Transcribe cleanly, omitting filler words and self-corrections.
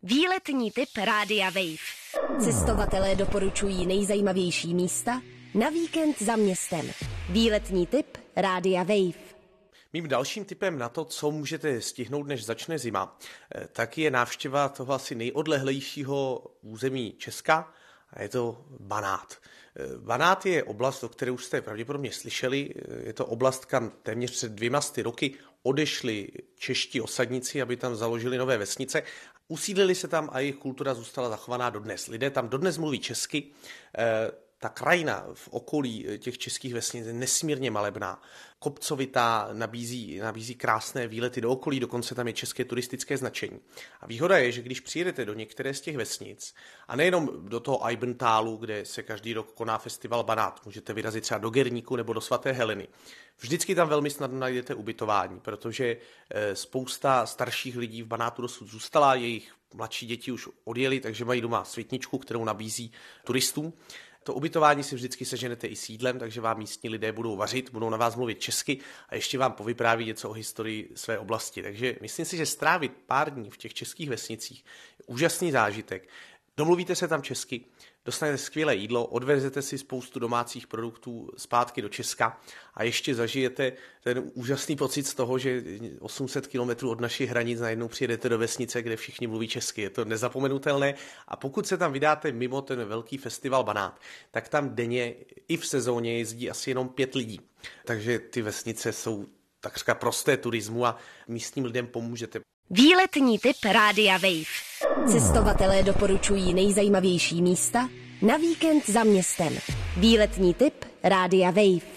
Výletní tip Rádia Wave. Cestovatelé doporučují nejzajímavější místa na víkend za městem. Výletní tip Rádia Wave. Mým dalším tipem na to, co můžete stihnout, než začne zima, tak je návštěva toho asi nejodlehlejšího území Česka, a je to Banát. Banát je oblast, o které už jste pravděpodobně slyšeli. Je to oblast, kam téměř před 200 roky odešli čeští osadníci, aby tam založili nové vesnice. Usídlili se tam a jejich kultura zůstala zachovaná dodnes. Lidé tam dodnes mluví česky. Ta krajina v okolí těch českých vesnic je nesmírně malebná, kopcovitá, nabízí krásné výlety do okolí, dokonce tam je české turistické značení. A výhoda je, že když přijedete do některé z těch vesnic, a nejenom do toho Ajbentálu, kde se každý rok koná festival Banát, můžete vyrazit třeba do Gerníku nebo do Svaté Heleny. Vždycky tam velmi snadno najdete ubytování, protože spousta starších lidí v Banátu dosud zůstala, jejich mladší děti už odjeli, takže mají doma světničku, kterou nabízí turistům. To ubytování si vždycky seženete i sídlem, takže vám místní lidé budou vařit, budou na vás mluvit česky a ještě vám povypráví něco o historii své oblasti. Takže myslím si, že strávit pár dní v těch českých vesnicích je úžasný zážitek. Domluvíte se tam česky, dostanete skvělé jídlo, odvezete si spoustu domácích produktů zpátky do Česka a ještě zažijete ten úžasný pocit z toho, že 800 kilometrů od našich hranic najednou přijedete do vesnice, kde všichni mluví česky. Je to nezapomenutelné a pokud se tam vydáte mimo ten velký festival Banát, tak tam denně i v sezóně jezdí asi jenom 5 lidí. Takže ty vesnice jsou takřka prosté turismu a místním lidem pomůžete. Výletní tip Rádia Wave. Cestovatelé doporučují nejzajímavější místa na víkend za městem. Výletní tip Rádia Wave.